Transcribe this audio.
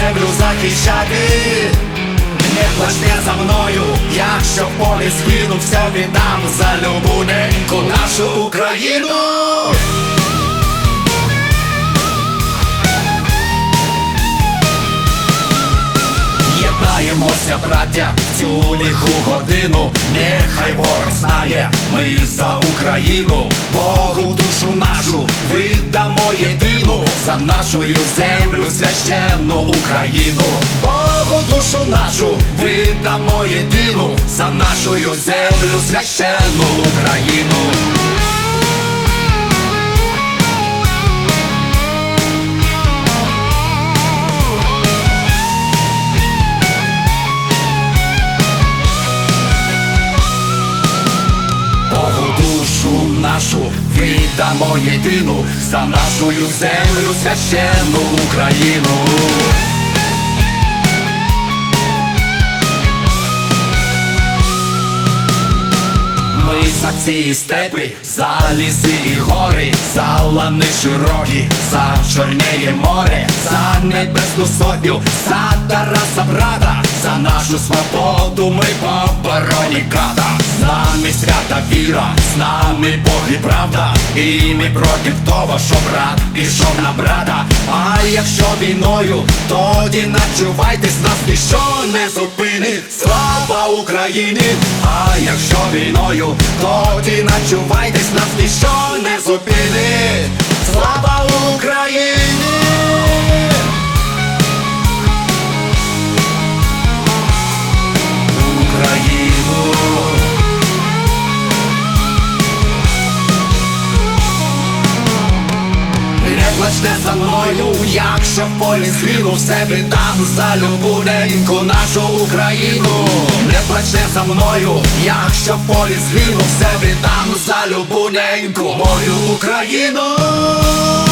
землю захищати. Не плачте за мною, якщо в полі згину, все віддам за любу неньку нашу Україну. Єднаємося, браття, в цю лиху годину. Нехай ворог знає, ми за Україну. Богу душу нашу віддамо єдину, за нашу землю священну Україну. Богу душу нашу віддамо єдину, за нашу землю священну Україну. Нашу віддамо єдину, за нашу землю священну Україну. Ми за ці степи, за ліси і гори, за лани широкі, за Чорне море, за Небесну Сотню, за Тараса брата, за нашу свободу ми по обороні крата. З нами свята віра, з нами Бог і правда, і ми проти того, що брат пішов на брата. А якщо війною, тоді начувайтесь, нас ніщо не зупинить. Слава Україні! А якщо війною, тоді начувайтесь, нас ніщо не зупинить. Слава Україні! Україну! Не плачте за мною, якщо в полі згину, все віддам за любу неньку нашу Україну. Не плачте за мною, якщо в полі згину, все віддам за любу неньку мою Україну.